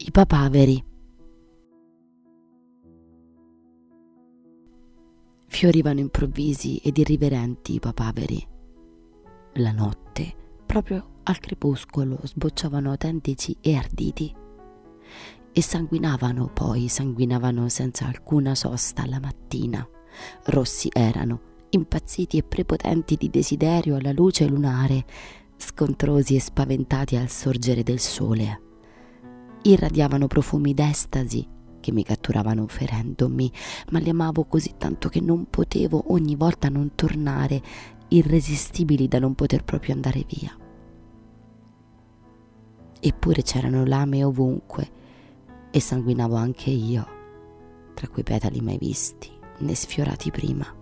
I papaveri. Fiorivano improvvisi ed irriverenti i papaveri. La notte, proprio al crepuscolo, sbocciavano autentici e arditi. E sanguinavano senza alcuna sosta la mattina. Rossi erano, impazziti e prepotenti di desiderio alla luce lunare, scontrosi e spaventati al sorgere del sole. Irradiavano profumi d'estasi che mi catturavano ferendomi, ma li amavo così tanto che non potevo ogni volta non tornare, irresistibili da non poter proprio andare via. Eppure c'erano lame ovunque e sanguinavo anche io, tra quei petali mai visti né sfiorati prima.